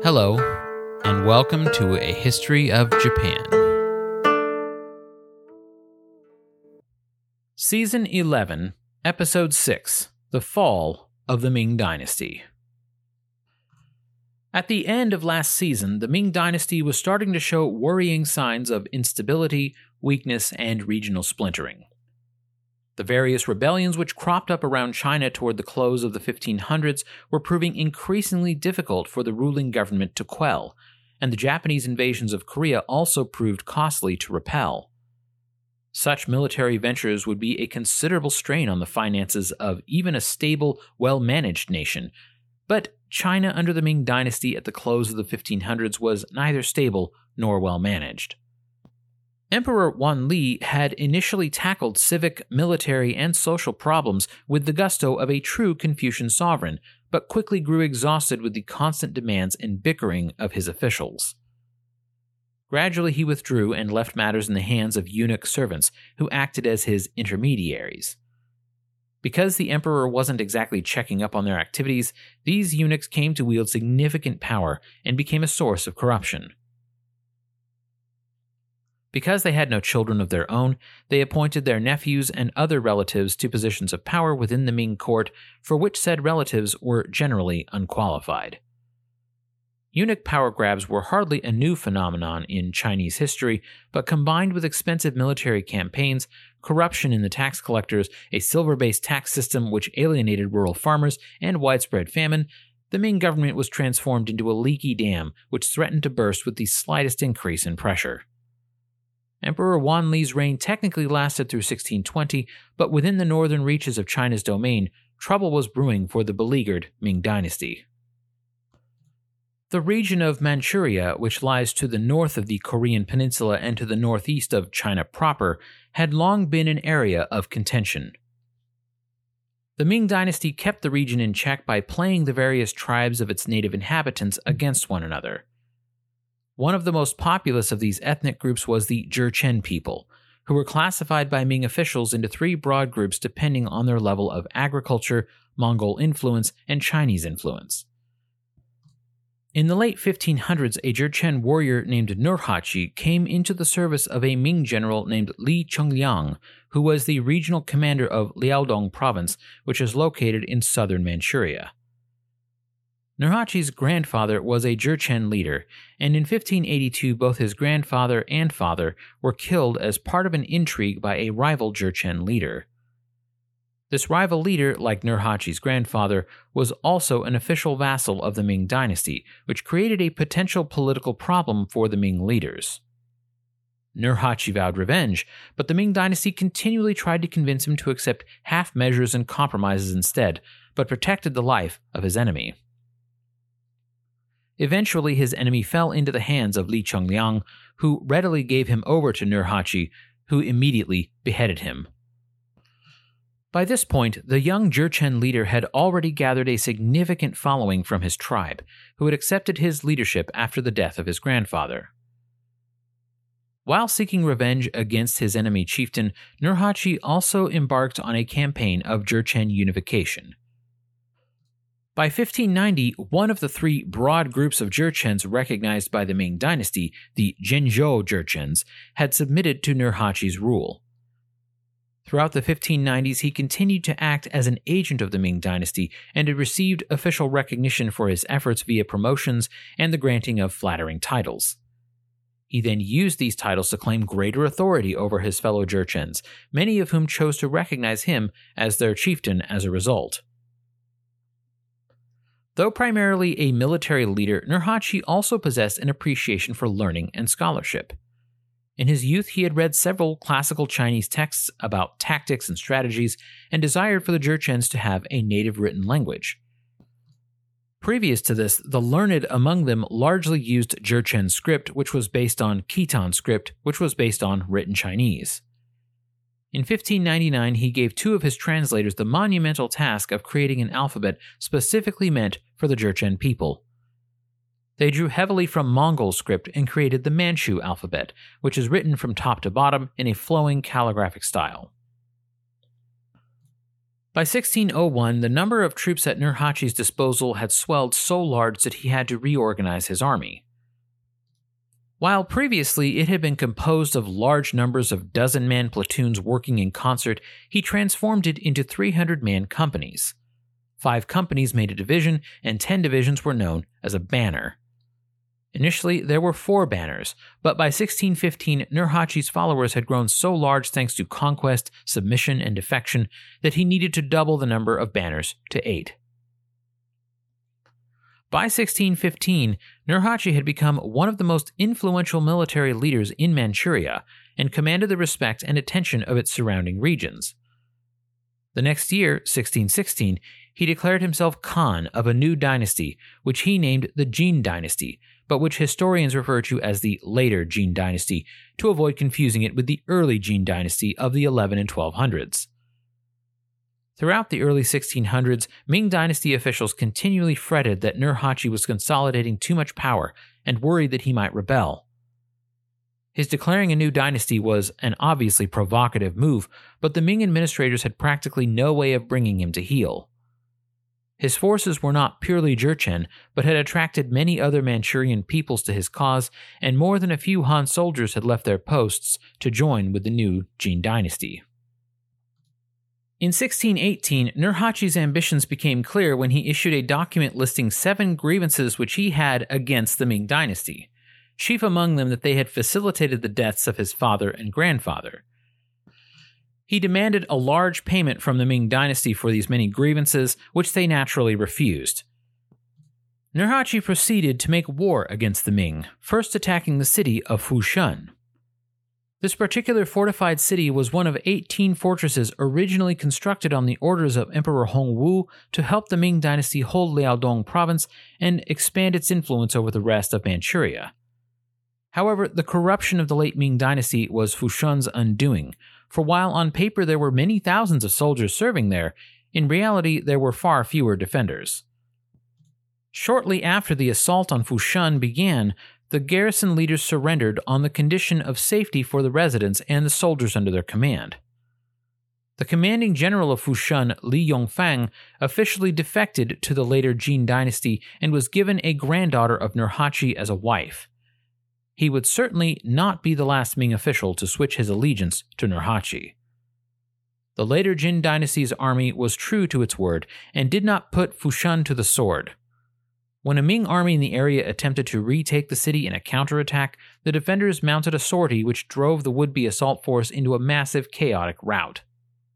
Hello, and welcome to A History of Japan. Season 11, Episode 6, The Fall of the Ming Dynasty. At the end of last season, the Ming Dynasty was starting to show worrying signs of instability, weakness, and regional splintering. The various rebellions which cropped up around China toward the close of the 1500s were proving increasingly difficult for the ruling government to quell, and the Japanese invasions of Korea also proved costly to repel. Such military ventures would be a considerable strain on the finances of even a stable, well-managed nation, but China under the Ming Dynasty at the close of the 1500s was neither stable nor well-managed. Emperor Wanli had initially tackled civic, military, and social problems with the gusto of a true Confucian sovereign, but quickly grew exhausted with the constant demands and bickering of his officials. Gradually he withdrew and left matters in the hands of eunuch servants who acted as his intermediaries. Because the emperor wasn't exactly checking up on their activities, these eunuchs came to wield significant power and became a source of corruption. Because they had no children of their own, they appointed their nephews and other relatives to positions of power within the Ming court, for which said relatives were generally unqualified. Eunuch power grabs were hardly a new phenomenon in Chinese history, but combined with expensive military campaigns, corruption in the tax collectors, a silver-based tax system which alienated rural farmers, and widespread famine, the Ming government was transformed into a leaky dam which threatened to burst with the slightest increase in pressure. Emperor Wanli's reign technically lasted through 1620, but within the northern reaches of China's domain, trouble was brewing for the beleaguered Ming Dynasty. The region of Manchuria, which lies to the north of the Korean peninsula and to the northeast of China proper, had long been an area of contention. The Ming Dynasty kept the region in check by playing the various tribes of its native inhabitants against one another. One of the most populous of these ethnic groups was the Jurchen people, who were classified by Ming officials into three broad groups depending on their level of agriculture, Mongol influence, and Chinese influence. In the late 1500s, a Jurchen warrior named Nurhaci came into the service of a Ming general named Li Chongliang, who was the regional commander of Liaodong province, which is located in southern Manchuria. Nurhaci's grandfather was a Jurchen leader, and in 1582 both his grandfather and father were killed as part of an intrigue by a rival Jurchen leader. This rival leader, like Nurhaci's grandfather, was also an official vassal of the Ming Dynasty, which created a potential political problem for the Ming leaders. Nurhaci vowed revenge, but the Ming Dynasty continually tried to convince him to accept half measures and compromises instead, but protected the life of his enemy. Eventually, his enemy fell into the hands of Li Chongliang, who readily gave him over to Nurhaci, who immediately beheaded him. By this point, the young Jurchen leader had already gathered a significant following from his tribe, who had accepted his leadership after the death of his grandfather. While seeking revenge against his enemy chieftain, Nurhaci also embarked on a campaign of Jurchen unification. By 1590, one of the three broad groups of Jurchens recognized by the Ming Dynasty, the Zhenzhou Jurchens, had submitted to Nurhaci's rule. Throughout the 1590s, he continued to act as an agent of the Ming Dynasty and had received official recognition for his efforts via promotions and the granting of flattering titles. He then used these titles to claim greater authority over his fellow Jurchens, many of whom chose to recognize him as their chieftain as a result. Though primarily a military leader, Nurhaci also possessed an appreciation for learning and scholarship. In his youth, he had read several classical Chinese texts about tactics and strategies, and desired for the Jurchens to have a native written language. Previous to this, the learned among them largely used Jurchen script, which was based on Khitan script, which was based on written Chinese. In 1599, he gave two of his translators the monumental task of creating an alphabet specifically meant for the Jurchen people. They drew heavily from Mongol script and created the Manchu alphabet, which is written from top to bottom in a flowing calligraphic style. By 1601, the number of troops at Nurhaci's disposal had swelled so large that he had to reorganize his army. While previously it had been composed of large numbers of dozen-man platoons working in concert, he transformed it into 300-man companies. 5 companies made a division, and 10 divisions were known as a banner. Initially, there were 4 banners, but by 1615, Nurhaci's followers had grown so large thanks to conquest, submission, and defection that he needed to double the number of banners to 8. By 1615, Nurhaci had become one of the most influential military leaders in Manchuria and commanded the respect and attention of its surrounding regions. The next year, 1616, he declared himself Khan of a new dynasty, which he named the Jin dynasty, but which historians refer to as the later Jin dynasty to avoid confusing it with the early Jin dynasty of the 11 and 1200s. Throughout the early 1600s, Ming dynasty officials continually fretted that Nurhaci was consolidating too much power and worried that he might rebel. His declaring a new dynasty was an obviously provocative move, but the Ming administrators had practically no way of bringing him to heel. His forces were not purely Jurchen, but had attracted many other Manchurian peoples to his cause, and more than a few Han soldiers had left their posts to join with the new Jin dynasty. In 1618, Nurhaci's ambitions became clear when he issued a document listing 7 grievances which he had against the Ming dynasty, chief among them that they had facilitated the deaths of his father and grandfather. He demanded a large payment from the Ming dynasty for these many grievances, which they naturally refused. Nurhaci proceeded to make war against the Ming, first attacking the city of Fushan. This particular fortified city was one of 18 fortresses originally constructed on the orders of Emperor Hongwu to help the Ming dynasty hold Liaodong province and expand its influence over the rest of Manchuria. However, the corruption of the late Ming dynasty was Fushan's undoing, for while on paper there were many thousands of soldiers serving there, in reality there were far fewer defenders. Shortly after the assault on Fushan began, the garrison leaders surrendered on the condition of safety for the residents and the soldiers under their command. The commanding general of Fushan, Li Yongfang, officially defected to the later Jin dynasty and was given a granddaughter of Nurhaci as a wife. He would certainly not be the last Ming official to switch his allegiance to Nurhaci. The later Jin dynasty's army was true to its word and did not put Fushan to the sword. When a Ming army in the area attempted to retake the city in a counterattack, the defenders mounted a sortie which drove the would-be assault force into a massive chaotic rout.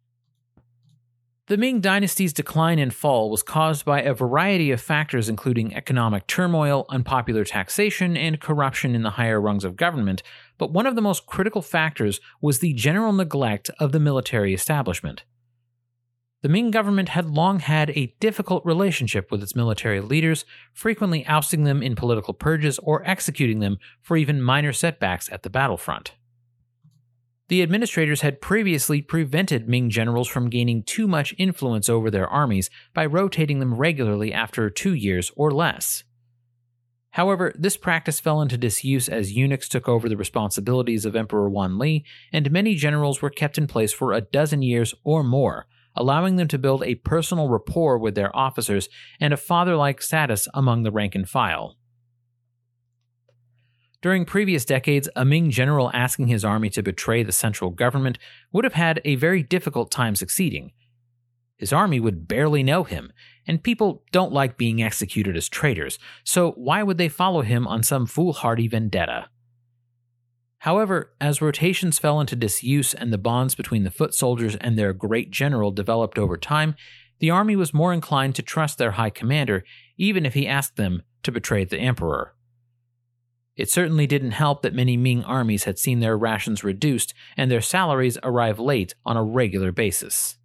The Ming dynasty's decline and fall was caused by a variety of factors including economic turmoil, unpopular taxation, and corruption in the higher rungs of government, but one of the most critical factors was the general neglect of the military establishment. The Ming government had long had a difficult relationship with its military leaders, frequently ousting them in political purges or executing them for even minor setbacks at the battlefront. The administrators had previously prevented Ming generals from gaining too much influence over their armies by rotating them regularly after 2 years or less. However, this practice fell into disuse as eunuchs took over the responsibilities of Emperor Wanli, and many generals were kept in place for a dozen years or more, allowing them to build a personal rapport with their officers and a father-like status among the rank and file. During previous decades, a Ming general asking his army to betray the central government would have had a very difficult time succeeding. His army would barely know him, and people don't like being executed as traitors, so why would they follow him on some foolhardy vendetta? However, as rotations fell into disuse and the bonds between the foot soldiers and their great general developed over time, the army was more inclined to trust their high commander, even if he asked them to betray the emperor. It certainly didn't help that many Ming armies had seen their rations reduced and their salaries arrive late on a regular basis.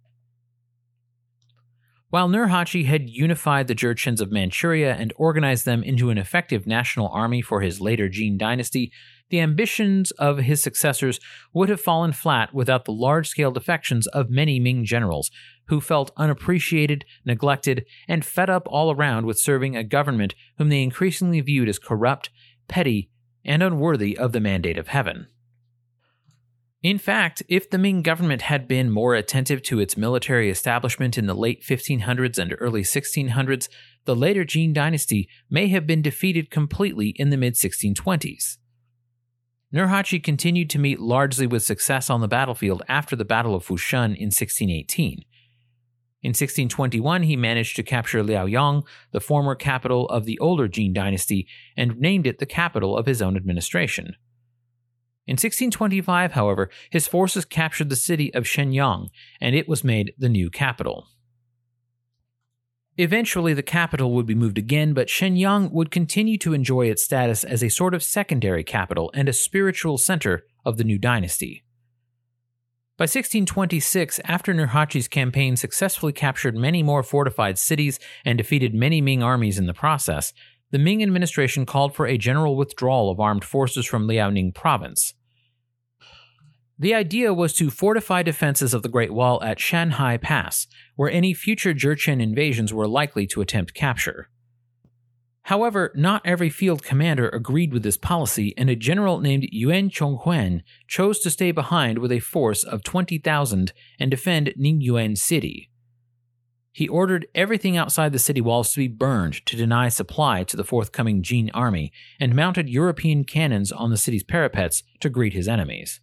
While Nurhaci had unified the Jurchens of Manchuria and organized them into an effective national army for his later Jin dynasty, the ambitions of his successors would have fallen flat without the large-scale defections of many Ming generals, who felt unappreciated, neglected, and fed up all around with serving a government whom they increasingly viewed as corrupt, petty, and unworthy of the mandate of heaven. In fact, if the Ming government had been more attentive to its military establishment in the late 1500s and early 1600s, the later Jin dynasty may have been defeated completely in the mid-1620s. Nurhaci continued to meet largely with success on the battlefield after the Battle of Fushan in 1618. In 1621, he managed to capture Liaoyang, the former capital of the older Jin dynasty, and named it the capital of his own administration. In 1625, however, his forces captured the city of Shenyang, and it was made the new capital. Eventually, the capital would be moved again, but Shenyang would continue to enjoy its status as a sort of secondary capital and a spiritual center of the new dynasty. By 1626, after Nurhaci's campaign successfully captured many more fortified cities and defeated many Ming armies in the process, the Ming administration called for a general withdrawal of armed forces from Liaoning province. The idea was to fortify defenses of the Great Wall at Shanhai Pass, where any future Jurchen invasions were likely to attempt capture. However, not every field commander agreed with this policy, and a general named Yuan Chonghuan chose to stay behind with a force of 20,000 and defend Ningyuan City. He ordered everything outside the city walls to be burned to deny supply to the forthcoming Jin army, and mounted European cannons on the city's parapets to greet his enemies.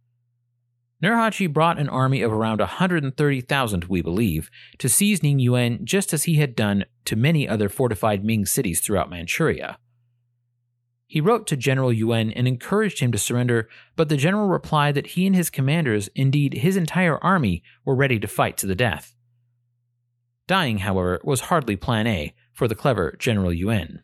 Nurhaci brought an army of around 130,000, we believe, to seize Ningyuan just as he had done to many other fortified Ming cities throughout Manchuria. He wrote to General Yuan and encouraged him to surrender, but the general replied that he and his commanders, indeed his entire army, were ready to fight to the death. Dying, however, was hardly plan A for the clever General Yuan.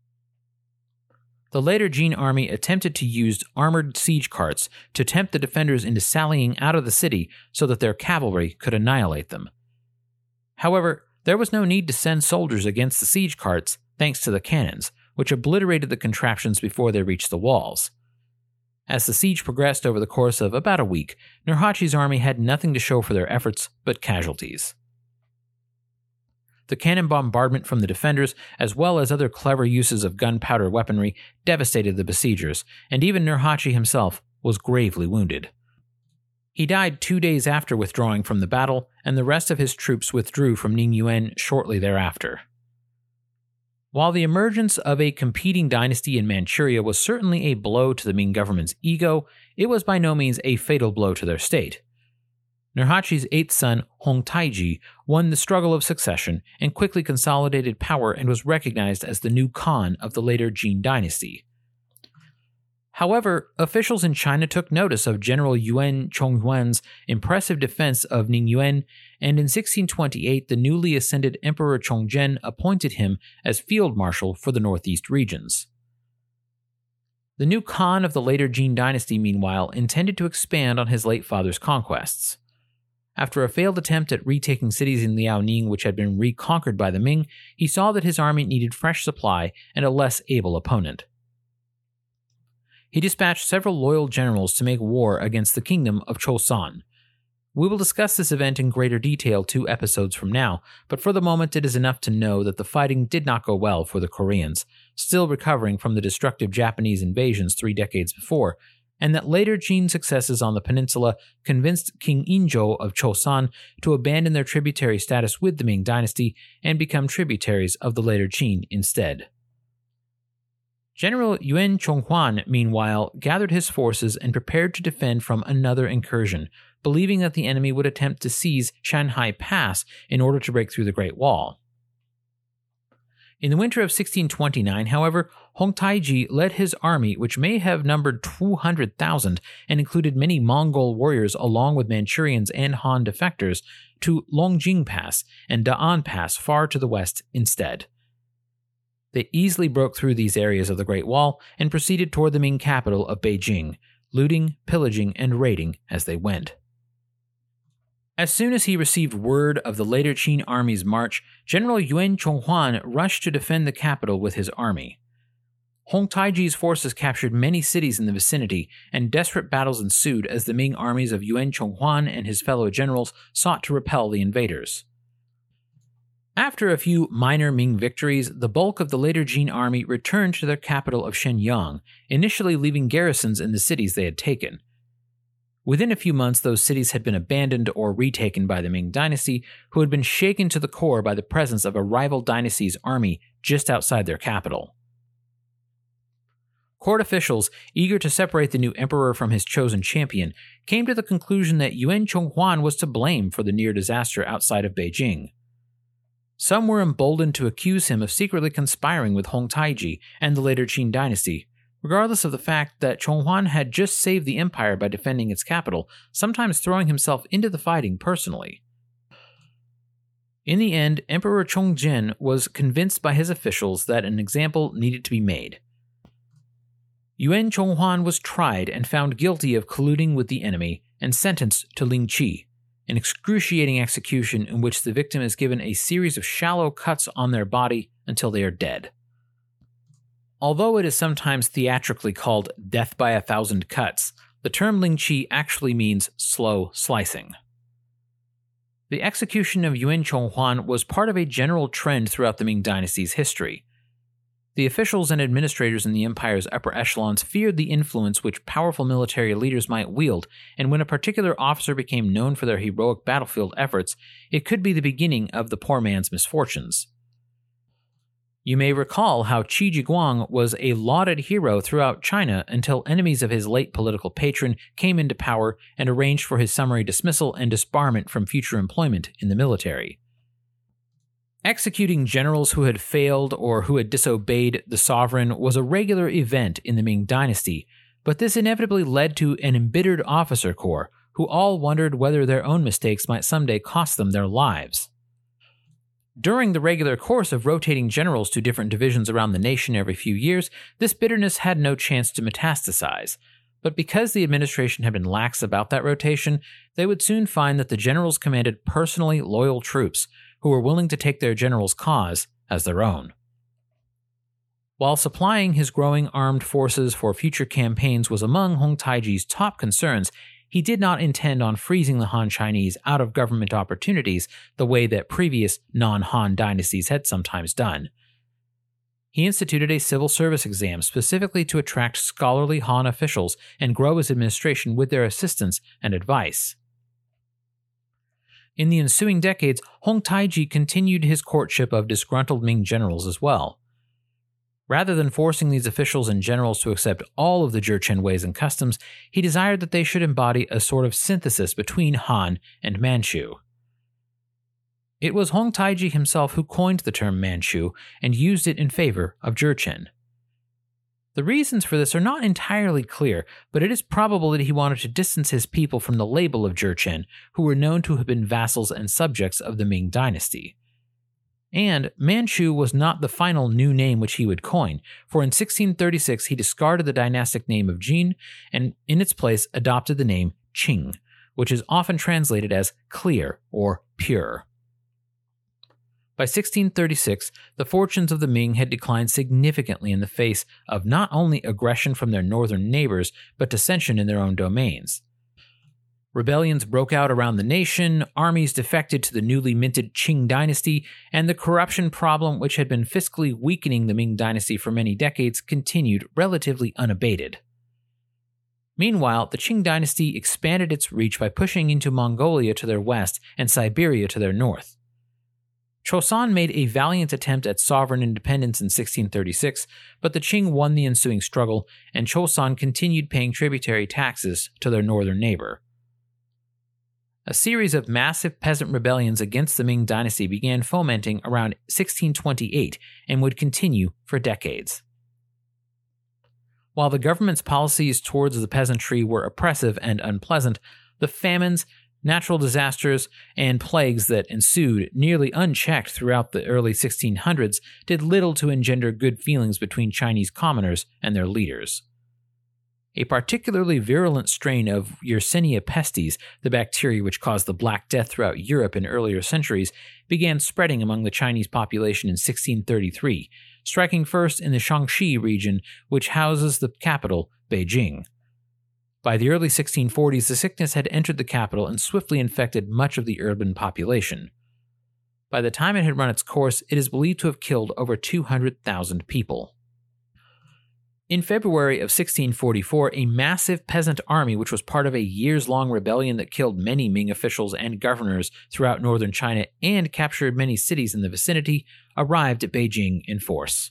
The later Jin army attempted to use armored siege carts to tempt the defenders into sallying out of the city so that their cavalry could annihilate them. However, there was no need to send soldiers against the siege carts thanks to the cannons, which obliterated the contraptions before they reached the walls. As the siege progressed over the course of about a week, Nurhaci's army had nothing to show for their efforts but casualties. The cannon bombardment from the defenders, as well as other clever uses of gunpowder weaponry, devastated the besiegers, and even Nurhaci himself was gravely wounded. He died 2 days after withdrawing from the battle, and the rest of his troops withdrew from Ningyuan shortly thereafter. While the emergence of a competing dynasty in Manchuria was certainly a blow to the Ming government's ego, it was by no means a fatal blow to their state. Nurhaci's eighth son, Hong Taiji, won the struggle of succession and quickly consolidated power and was recognized as the new Khan of the later Jin dynasty. However, officials in China took notice of General Yuan Chonghuan's impressive defense of Ningyuan, and in 1628 the newly ascended Emperor Chongzhen appointed him as field marshal for the northeast regions. The new Khan of the later Jin dynasty, meanwhile, intended to expand on his late father's conquests. After a failed attempt at retaking cities in Liaoning which had been reconquered by the Ming, he saw that his army needed fresh supply and a less able opponent. He dispatched several loyal generals to make war against the kingdom of Chosan. We will discuss this event in greater detail 2 episodes from now, but for the moment it is enough to know that the fighting did not go well for the Koreans, still recovering from the destructive Japanese invasions 3 decades before, and that later Jin successes on the peninsula convinced King Inzhou of Chosan to abandon their tributary status with the Ming dynasty and become tributaries of the later Jin instead. General Yuan Chonghuan, meanwhile, gathered his forces and prepared to defend from another incursion, believing that the enemy would attempt to seize Shanhai Pass in order to break through the Great Wall. In the winter of 1629, however, Hong Taiji led his army, which may have numbered 200,000 and included many Mongol warriors along with Manchurians and Han defectors, to Longjing Pass and Da'an Pass far to the west instead. They easily broke through these areas of the Great Wall and proceeded toward the Ming capital of Beijing, looting, pillaging, and raiding as they went. As soon as he received word of the later Qin army's march, General Yuan Chonghuan rushed to defend the capital with his army. Hong Taiji's forces captured many cities in the vicinity, and desperate battles ensued as the Ming armies of Yuan Chonghuan and his fellow generals sought to repel the invaders. After a few minor Ming victories, the bulk of the later Jin army returned to their capital of Shenyang, initially leaving garrisons in the cities they had taken. Within a few months, those cities had been abandoned or retaken by the Ming dynasty, who had been shaken to the core by the presence of a rival dynasty's army just outside their capital. Court officials, eager to separate the new emperor from his chosen champion, came to the conclusion that Yuan Chonghuan was to blame for the near disaster outside of Beijing. Some were emboldened to accuse him of secretly conspiring with Hong Taiji and the later Qin dynasty, regardless of the fact that Chonghuan had just saved the empire by defending its capital, sometimes throwing himself into the fighting personally. In the end, Emperor Chongzhen was convinced by his officials that an example needed to be made. Yuan Chonghuan was tried and found guilty of colluding with the enemy and sentenced to lingqi, an excruciating execution in which the victim is given a series of shallow cuts on their body until they are dead. Although it is sometimes theatrically called death by 1,000 cuts, the term lingqi actually means slow slicing. The execution of Yuan Chonghuan was part of a general trend throughout the Ming dynasty's history. The officials and administrators in the empire's upper echelons feared the influence which powerful military leaders might wield, and when a particular officer became known for their heroic battlefield efforts, it could be the beginning of the poor man's misfortunes. You may recall how Qi Jiguang was a lauded hero throughout China until enemies of his late political patron came into power and arranged for his summary dismissal and disbarment from future employment in the military. Executing generals who had failed or who had disobeyed the sovereign was a regular event in the Ming dynasty, but this inevitably led to an embittered officer corps who all wondered whether their own mistakes might someday cost them their lives. During the regular course of rotating generals to different divisions around the nation every few years, this bitterness had no chance to metastasize. But because the administration had been lax about that rotation, they would soon find that the generals commanded personally loyal troops who were willing to take their general's cause as their own. While supplying his growing armed forces for future campaigns was among Hong Taiji's top concerns, he did not intend on freezing the Han Chinese out of government opportunities the way that previous non-Han dynasties had sometimes done. He instituted a civil service exam specifically to attract scholarly Han officials and grow his administration with their assistance and advice. In the ensuing decades, Hong Taiji continued his courtship of disgruntled Ming generals as well. Rather than forcing these officials and generals to accept all of the Jurchen ways and customs, he desired that they should embody a sort of synthesis between Han and Manchu. It was Hong Taiji himself who coined the term Manchu and used it in favor of Jurchen. The reasons for this are not entirely clear, but it is probable that he wanted to distance his people from the label of Jurchen, who were known to have been vassals and subjects of the Ming dynasty. And Manchu was not the final new name which he would coin, for in 1636 he discarded the dynastic name of Jin and in its place adopted the name Qing, which is often translated as clear or pure. By 1636, the fortunes of the Ming had declined significantly in the face of not only aggression from their northern neighbors, but dissension in their own domains. Rebellions broke out around the nation, armies defected to the newly minted Qing dynasty, and the corruption problem which had been fiscally weakening the Ming dynasty for many decades continued relatively unabated. Meanwhile, the Qing dynasty expanded its reach by pushing into Mongolia to their west and Siberia to their north. Choson made a valiant attempt at sovereign independence in 1636, but the Qing won the ensuing struggle, and Choson continued paying tributary taxes to their northern neighbor. A series of massive peasant rebellions against the Ming dynasty began fomenting around 1628 and would continue for decades. While the government's policies towards the peasantry were oppressive and unpleasant, the famines, natural disasters, and plagues that ensued, nearly unchecked throughout the early 1600s, did little to engender good feelings between Chinese commoners and their leaders. A particularly virulent strain of Yersinia pestis, the bacteria which caused the Black Death throughout Europe in earlier centuries, began spreading among the Chinese population in 1633, striking first in the Shaanxi region, which houses the capital, Beijing. By the early 1640s, the sickness had entered the capital and swiftly infected much of the urban population. By the time it had run its course, it is believed to have killed over 200,000 people. In February of 1644, a massive peasant army, which was part of a years-long rebellion that killed many Ming officials and governors throughout northern China and captured many cities in the vicinity, arrived at Beijing in force.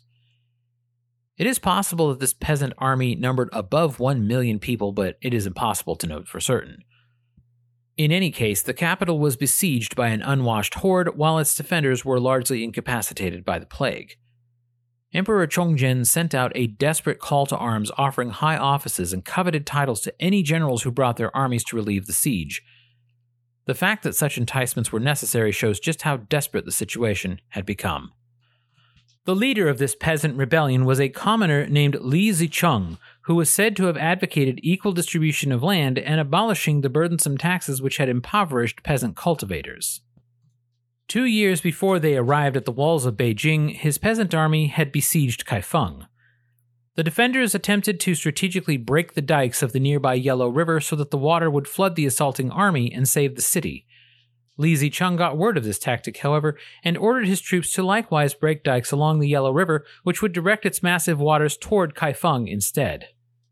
It is possible that this peasant army numbered above 1 million people, but it is impossible to know for certain. In any case, the capital was besieged by an unwashed horde, while its defenders were largely incapacitated by the plague. Emperor Chongzhen sent out a desperate call to arms offering high offices and coveted titles to any generals who brought their armies to relieve the siege. The fact that such enticements were necessary shows just how desperate the situation had become. The leader of this peasant rebellion was a commoner named Li Zicheng, who was said to have advocated equal distribution of land and abolishing the burdensome taxes which had impoverished peasant cultivators. 2 years before they arrived at the walls of Beijing, his peasant army had besieged Kaifeng. The defenders attempted to strategically break the dikes of the nearby Yellow River so that the water would flood the assaulting army and save the city. Li Zicheng got word of this tactic, however, and ordered his troops to likewise break dikes along the Yellow River, which would direct its massive waters toward Kaifeng instead.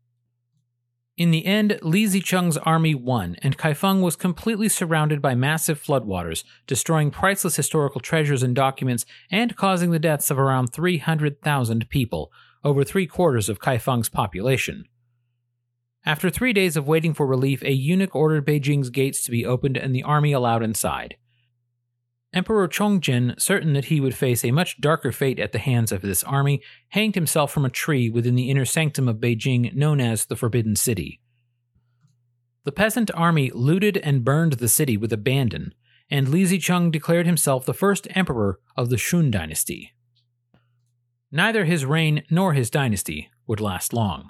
In the end, Li Zicheng's army won, and Kaifeng was completely surrounded by massive floodwaters, destroying priceless historical treasures and documents and causing the deaths of around 300,000 people, over 3/4 of Kaifeng's population. After 3 days of waiting for relief, a eunuch ordered Beijing's gates to be opened and the army allowed inside. Emperor Chongzhen, certain that he would face a much darker fate at the hands of this army, hanged himself from a tree within the inner sanctum of Beijing known as the Forbidden City. The peasant army looted and burned the city with abandon, and Li Zicheng declared himself the first emperor of the Shun dynasty. Neither his reign nor his dynasty would last long.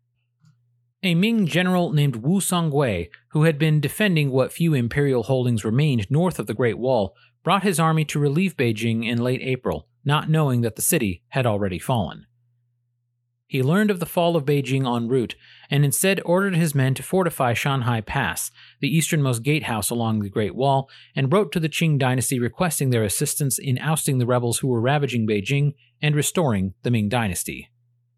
A Ming general named Wu Songwei, who had been defending what few imperial holdings remained north of the Great Wall, brought his army to relieve Beijing in late April, not knowing that the city had already fallen. He learned of the fall of Beijing en route, and instead ordered his men to fortify Shanhai Pass, the easternmost gatehouse along the Great Wall, and wrote to the Qing dynasty requesting their assistance in ousting the rebels who were ravaging Beijing and restoring the Ming dynasty.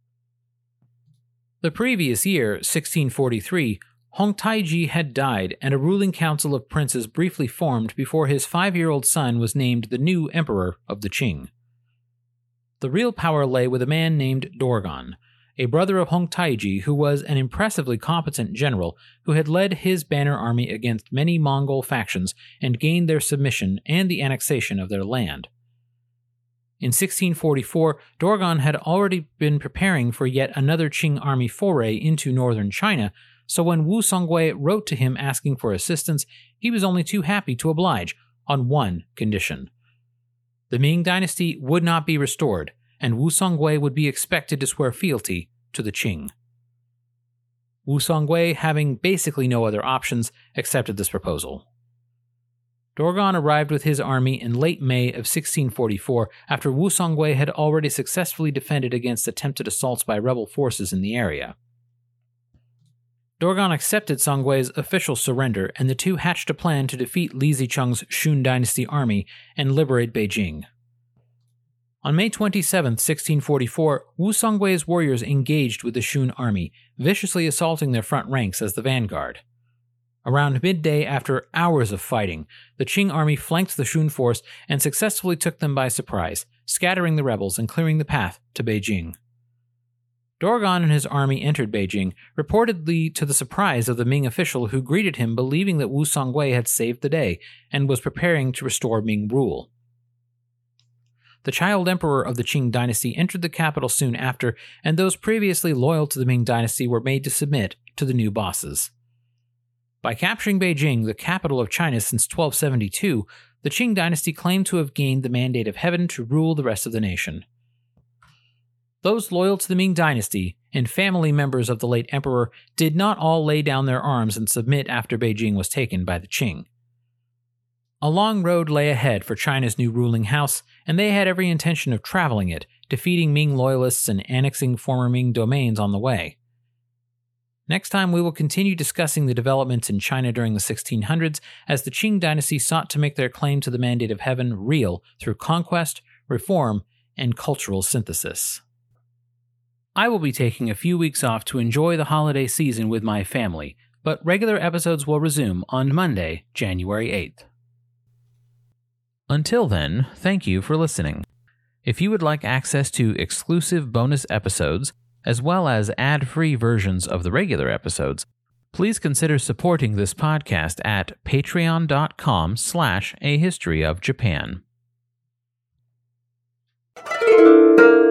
The previous year, 1643, Hong Taiji had died, and a ruling council of princes briefly formed before his 5-year-old son was named the new emperor of the Qing. The real power lay with a man named Dorgan, a brother of Hong Taiji who was an impressively competent general who had led his banner army against many Mongol factions and gained their submission and the annexation of their land. In 1644, Dorgan had already been preparing for yet another Qing army foray into northern China, so when Wu Songwei wrote to him asking for assistance, he was only too happy to oblige, on one condition. The Ming dynasty would not be restored, and Wu Songwei would be expected to swear fealty to the Qing. Wu Songwei, having basically no other options, accepted this proposal. Dorgan arrived with his army in late May of 1644 after Wu Songwei had already successfully defended against attempted assaults by rebel forces in the area. Dorgan accepted Songwei's official surrender, and the two hatched a plan to defeat Li Zicheng's Shun dynasty army and liberate Beijing. On May 27, 1644, Wu Songwei's warriors engaged with the Shun army, viciously assaulting their front ranks as the vanguard. Around midday, after hours of fighting, the Qing army flanked the Shun force and successfully took them by surprise, scattering the rebels and clearing the path to Beijing. Dorgan and his army entered Beijing, reportedly to the surprise of the Ming official who greeted him believing that Wu Songwei had saved the day and was preparing to restore Ming rule. The child emperor of the Qing dynasty entered the capital soon after, and those previously loyal to the Ming dynasty were made to submit to the new bosses. By capturing Beijing, the capital of China since 1272, the Qing dynasty claimed to have gained the mandate of heaven to rule the rest of the nation. Those loyal to the Ming dynasty and family members of the late emperor did not all lay down their arms and submit after Beijing was taken by the Qing. A long road lay ahead for China's new ruling house, and they had every intention of traveling it, defeating Ming loyalists and annexing former Ming domains on the way. Next time, we will continue discussing the developments in China during the 1600s as the Qing dynasty sought to make their claim to the mandate of heaven real through conquest, reform, and cultural synthesis. I will be taking a few weeks off to enjoy the holiday season with my family, but regular episodes will resume on Monday, January 8th. Until then, thank you for listening. If you would like access to exclusive bonus episodes, as well as ad-free versions of the regular episodes, please consider supporting this podcast at patreon.com/ahistoryofjapan.